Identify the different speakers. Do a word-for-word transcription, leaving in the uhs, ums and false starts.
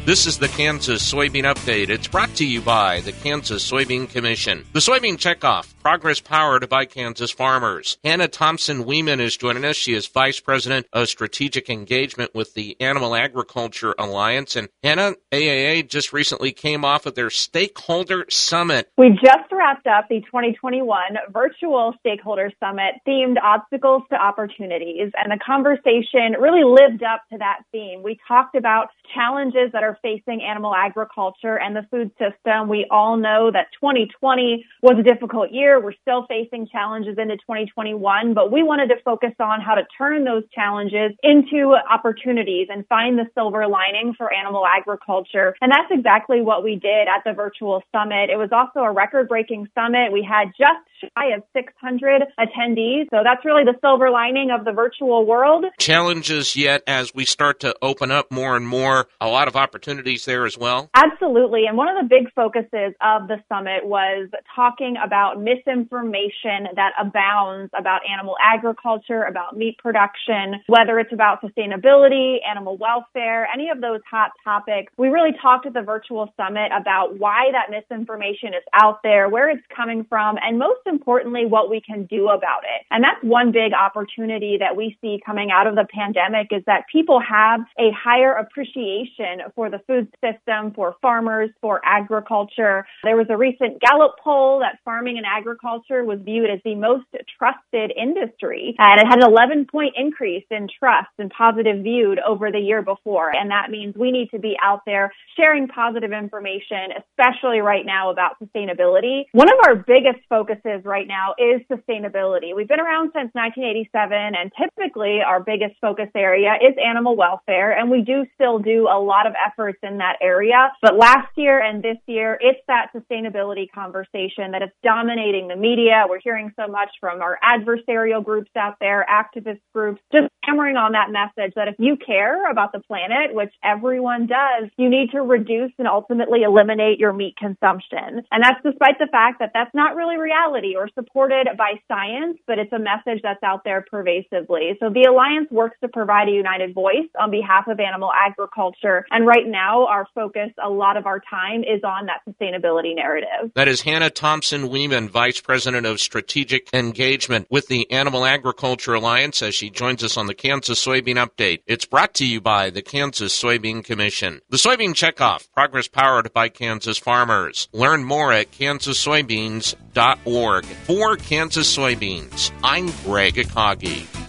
Speaker 1: This is the Kansas Soybean Update. It's brought to you by the Kansas Soybean Commission. The Soybean Checkoff, progress powered by Kansas farmers. Hannah Thompson-Weeman is joining us. She is Vice President of Strategic Engagement with the Animal Agriculture Alliance. And Hannah, A A A just recently came off of their Stakeholder Summit.
Speaker 2: We just wrapped up the twenty twenty-one Virtual Stakeholder Summit themed Obstacles to Opportunities, and the conversation really lived up to that theme. We talked about challenges that are facing animal agriculture and the food system. We all know that twenty twenty was a difficult year. We're still facing challenges into twenty twenty-one, but we wanted to focus on how to turn those challenges into opportunities and find the silver lining for animal agriculture. And that's exactly what we did at the virtual summit. It was also a record-breaking summit. We had just shy of six hundred attendees. So that's really the silver lining of the virtual world.
Speaker 1: Challenges yet as we start to open up more and more, a lot of opportunities there as well?
Speaker 2: Absolutely. And one of the big focuses of the summit was talking about misinformation that abounds about animal agriculture, about meat production, whether it's about sustainability, animal welfare, any of those hot topics. We really talked at the virtual summit about why that misinformation is out there, where it's coming from, and most importantly, what we can do about it. And that's one big opportunity that we see coming out of the pandemic, is that people have a higher appreciation for the food system, for farmers, for agriculture. There was a recent Gallup poll that farming and agriculture was viewed as the most trusted industry, and it had an eleven point increase in trust and positive viewed over the year before. And that means we need to be out there sharing positive information, especially right now about sustainability. One of our biggest focuses right now is sustainability. We've been around since nineteen eighty-seven, and typically our biggest focus area is animal welfare, and we do still do a lot of efforts in that area. But last year and this year, it's that sustainability conversation that is dominating the media. We're hearing so much from our adversarial groups out there, activist groups, just hammering on that message that if you care about the planet, which everyone does, you need to reduce and ultimately eliminate your meat consumption. And that's despite the fact that that's not really reality or supported by science, but it's a message that's out there pervasively. So the Alliance works to provide a united voice on behalf of animal agriculture. And right now, our focus, a lot of our time, is on that sustainability narrative.
Speaker 1: That is Hannah Thompson-Weeman, Vice President of Strategic Engagement with the Animal Agriculture Alliance, as she joins us on the Kansas Soybean Update. It's brought to you by the Kansas Soybean Commission. The Soybean Checkoff, progress powered by Kansas farmers. Learn more at kansas soybeans dot org. For Kansas Soybeans, I'm Greg Akagi.